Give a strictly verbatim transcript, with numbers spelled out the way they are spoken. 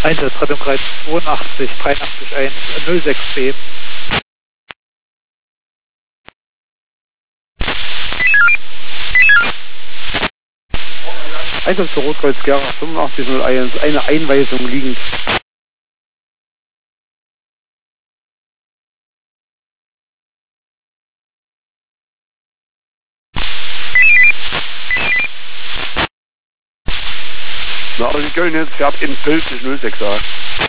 Einsatz Rettungskreis zweiundachtzig, dreiundachtzig eins, null sechs B. Einsatz für Rotkreuz Gera fünfundachtzig null eins, eine Einweisung liegend. Na, aber die Köln jetzt fährt in fünfzig null sechs A.